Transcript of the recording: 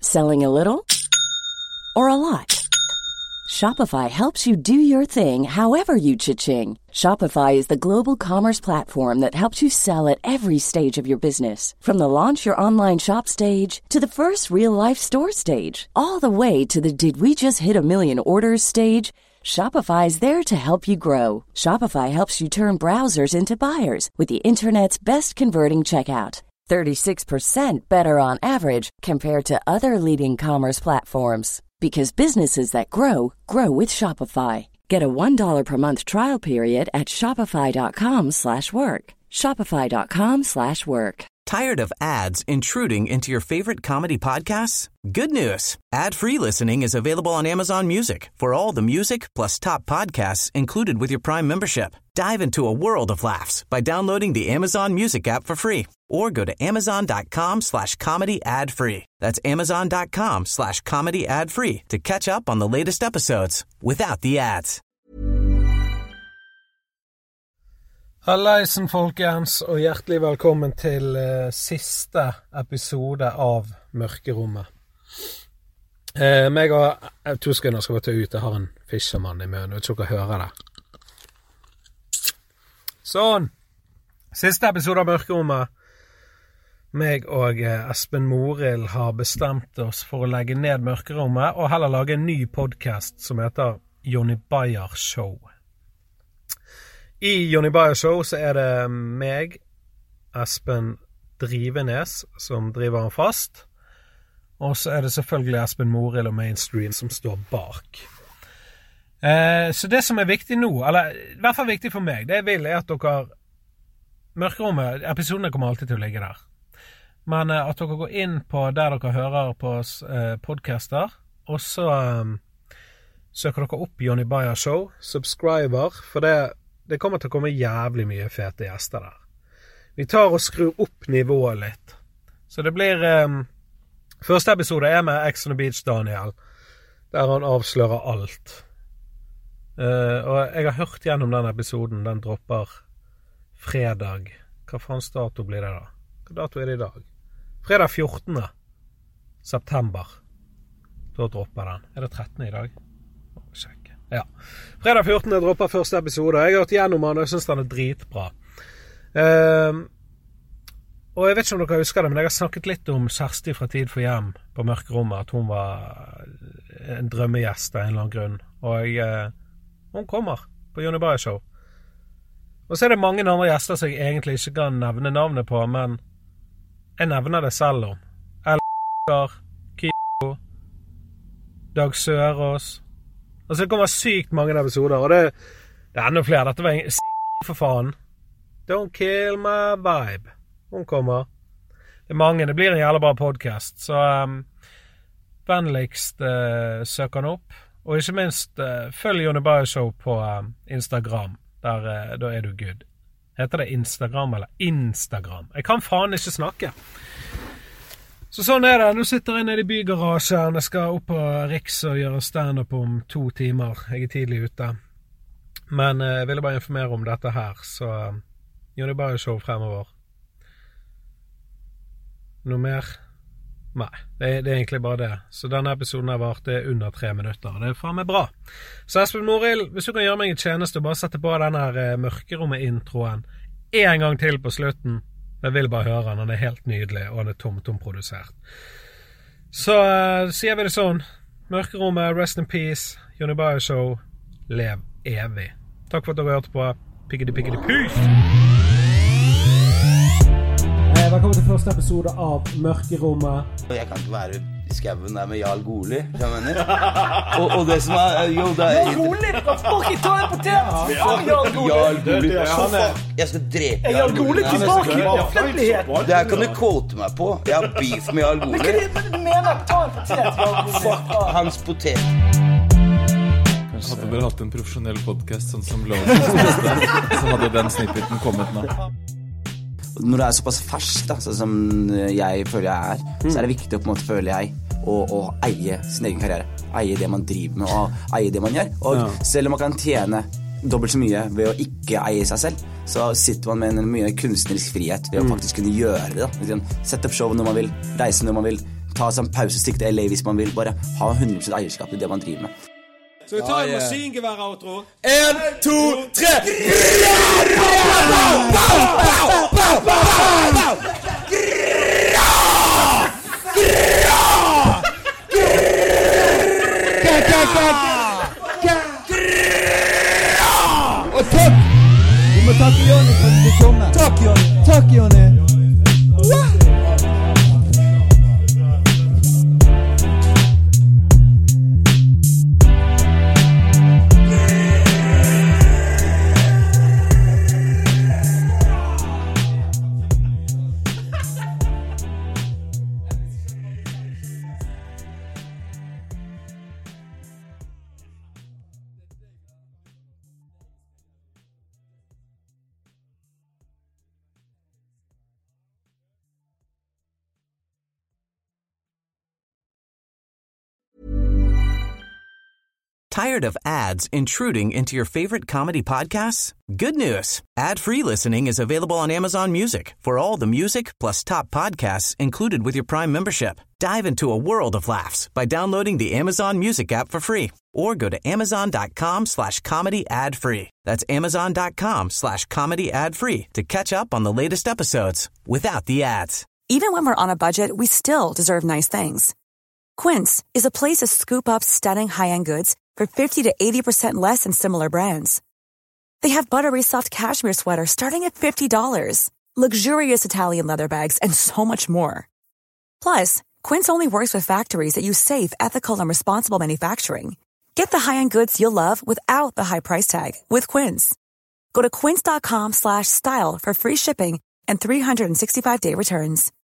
Selling a little or a lot? Shopify helps you do your thing however you cha-ching. Shopify is the global commerce platform that helps you sell at every stage of your business. From the launch your online shop stage to the first real-life store stage, all the way to the did we just hit a million orders stage. Shopify is there to help you grow. Shopify helps you turn browsers into buyers with the internet's best converting checkout. 36% better on average compared to other leading commerce platforms. Because businesses that grow, grow with Shopify. Get a $1 per month trial period at shopify.com/work. Shopify.com/work. Tired of ads intruding into your favorite comedy podcasts? Good news. Ad-free listening is available on Amazon Music for all the music plus top podcasts included with your Prime membership. Dive into a world of laughs by downloading the Amazon Music app for free or go to amazon.com/comedy ad-free. That's amazon.com/comedy ad-free to catch up on the latest episodes without the ads. Hallaisen folkens, og hjertelig velkommen til siste episode av Mørkerommet. Meg og 2 sekunder skal bare ta ut, jeg har en fisherman i munnen, vet ikke dere hører det. Sånn, siste episode av Mørkerommet. Meg og Espen Morild har bestemt oss for å legge ned Mørkerommet, og heller lage en ny podcast som heter Jonny Bayer Show. I Jonny Bayer Show så det meg, Espen Drivenes, som driver han fast. Og så det selvfølgelig Espen Morild og Mainstream som står bak. Så det som viktig nå, eller i hvert fall viktig for meg, det jeg vil at dere, Mørkerommet, episodene kommer alltid til å ligge der. Men at dere går inn på der dere hører på podcaster, og så søker dere opp Jonny Bayer Show, subscriber, for det kommer til å komme jævlig mye fete gjester der. Vi tar og skrur opp nivået litt. Så det blir første episode med Ex on the Beach Daniel, der han avslører alt. Og jeg har hørt gjennom den episoden, den dropper fredag. Hva faens dato blir det da? Hva dato det i dag? Fredag 14. september. Da dropper den. Det 13. i dag? Sjekk. Ja. Fredag 14. dropper første episode. Jeg har hørt gjennom den, og jeg synes den dritbra. Og jeg vet ikke om dere husker det, men jeg har snakket litt om Kjersti fra Tid for Hjem på Mørkerommet, at hun var en drømmegjest av en eller annen grunn. Og hun kommer på Jonny Bayer Show. Og så det mange andre gjester som jeg egentlig ikke kan nevne navnet på, men jeg nevner det selv om. Elsker, Kiko, Dag Sørås. Altså det kommer sykt mange episoder, og det enda flere. Dette var en for faen. Don't kill my vibe. Hun kommer. Det mange, det blir en jævla bra podcast, så vennligst søk han opp. Og ikke minst følg Jonny Bayer Show på Instagram. Da du good. Heter det Instagram eller Instagram? Jeg kan faen ikke snakke. Så sånn det. Nå sitter jeg nede i bygarasjen. Jeg skal opp på Riks og gjøre stand-up om 2 timer. Jeg tidlig ute. Men jeg ville bare informere om dette her. Så Jonny Bayer Show fremover. Noe mer? Nei, det egentlig bare det. Så denne episoden har vart under 3 minutter. Det faen meg bra. Så Espen Morild, hvis du kan gjøre meg en tjeneste og bare sette på denne Mørkerommet-introen en gang til på slutten. Jeg vil bare høre den. Den helt nydelig, og den tom-produsert. Så sier vi det sånn. Mørkerommet, rest in peace. Jonny Bayer Show, lev evig. Takk for at dere hørte på. Piggedy peace! Velkommen til første episode av Mørkerommet. Jeg kan ikke være i skauen der med Jarl Goli, jeg mener. Og det som jo, det Jarl Goli, du kan fucking ta en potet! Jarl Goli, jeg skal drepe Jarl Goli tilbake i offentlighet! Det her kan du quote meg på. Jeg har beef med Jarl Goli. Men hva du mener? Ta en potet, Jarl Goli. Fuck hans potet. Hadde dere hatt en profesjonell podcast sånn som Loven, så hadde den snippeten kommet nå. Når det såpass ferskt da, sånn som jeg føler jeg så det viktig å på en måte, føler jeg, å eie sin egen karriere. Eie det man driver med, og eie det man gjør. Og selv om man kan tjene dobbelt så mye ved å ikke eie seg selv, så sitter man med en mye kunstnerisk frihet ved å faktisk kunne gjøre det. Da. Sette opp show når man vil, reise når man vil, ta seg en pause, stikke til LA hvis man vil. Bare ha 100% eierskap i det man driver med. Så vi tar en maskingevær, outro. 1, 2, 3. Og takk! Vi må takke Jonny for at du kom. Takk, Jonny. Takk, Jonny. Tired of ads intruding into your favorite comedy podcasts? Good news. Ad-free listening is available on Amazon Music for all the music plus top podcasts included with your Prime membership. Dive into a world of laughs by downloading the Amazon Music app for free or go to amazon.com/comedy ad-free. That's amazon.com/comedy ad-free to catch up on the latest episodes without the ads. Even when we're on a budget, we still deserve nice things. Quince is a place to scoop up stunning high-end goods for 50 to 80% less than similar brands. They have buttery soft cashmere sweaters starting at $50, luxurious Italian leather bags, and so much more. Plus, Quince only works with factories that use safe, ethical, and responsible manufacturing. Get the high-end goods you'll love without the high price tag with Quince. Go to quince.com/style for free shipping and 365-day returns.